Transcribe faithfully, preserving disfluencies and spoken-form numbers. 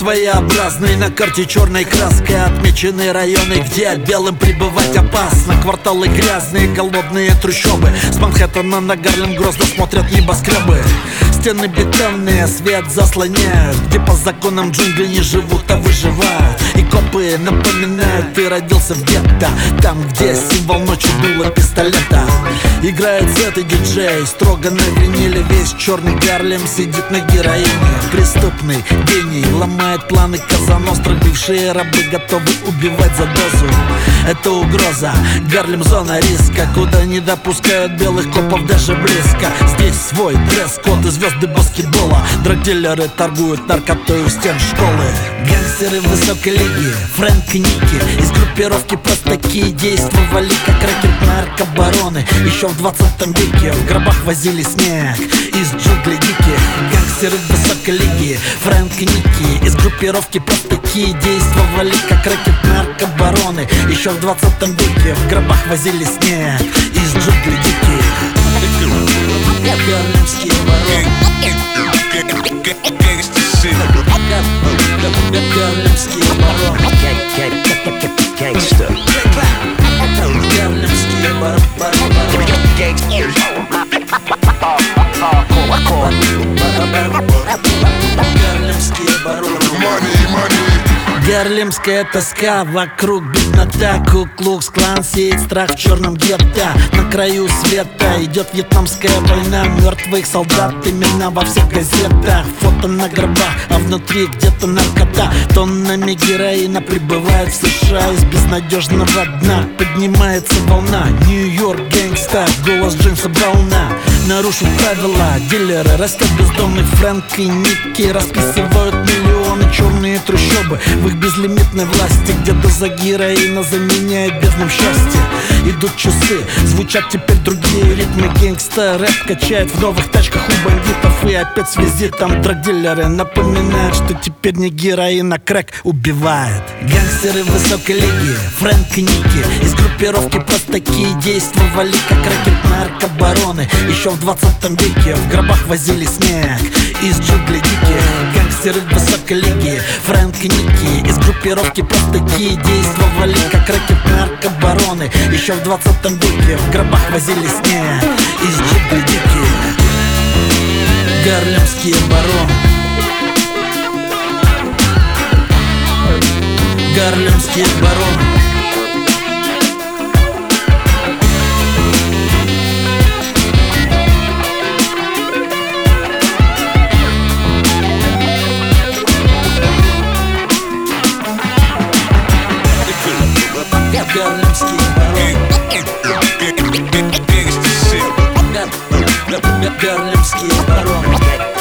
своеобразный. На карте черной краской отмечены районы, где белым пребывать опасно. Кварталы грязные, голодные трущобы. С Манхэттена на Гарлем грозно смотрят небоскребы. Стены бетонные, свет заслоняют, где по законам джунглей не живут, а выживают. И копы напоминают, ты родился в гетто, там, где символ ночи дуло пистолета. Играет сет и диджей, строго на виниле. Весь черный Гарлем сидит на героине. Преступный гений ломает планы Коза-Ностры. Бывшие рабы готовы убивать за дозу. Это угроза, Гарлем зона риска, куда не допускают белых копов даже близко. Здесь свой дресс-код и звезды баскетбола. Драгдилеры торгуют наркотой у стен школы. Гангстеры высокой лиги, Фрэнк и Ники из группировки простаки действовали как ракет-наркобароны. Еще в двадцатом веке в гробах возили снег из джунглей диких. Гангстеры высокой лиги, Фрэнк и Ники из группировки простаки действовали как ракет-наркобароны. Еще в двадцатом веке в гробах возили снег из джунглей диких. Гарлемские вороны. Гарлемские вороны. Гангстер. Гарлемские вороны. Гарлемские вороны. Гарлемская тоска, вокруг беднота. Ку-клукс-клан сеет страх в черном гетто. На краю света идет вьетнамская война. Мертвых солдат, имена во всех газетах. Фото на гробах, а внутри где-то наркота. Тоннами героина прибывает в США из безнадежного дна. Поднимается волна, Нью-Йорк гэнгста. Голос Джеймса Брауна нарушил правила. Дилеры растят бездомных, Фрэнк и Ники расписывают миллионы. Черные трущобы в их безлимитной власти, где доза героина заменяет бездном счастье. Идут часы, звучат теперь другие ритмы. Гэнгста рэп качает в новых тачках у бандитов. И опять с визитом драгдилеры напоминают, что теперь не героин, а крэк убивает. Гангстеры высокой лиги, Фрэнк и Ники из группировки простаки действовали как ракет-наркобароны. Еще в двадцатом веке в гробах возили снег из джунглей диких. Гангстеры высокой лиги, Фрэнк и Ники из группировки простаки действовали как ракет-наркобароны. Еще в двадцатом веке в гробах возили снег из джунглей диких. Гарлемские бароны. Гарлемские бароны. Гарлемские бароны. Гарлемские бароны.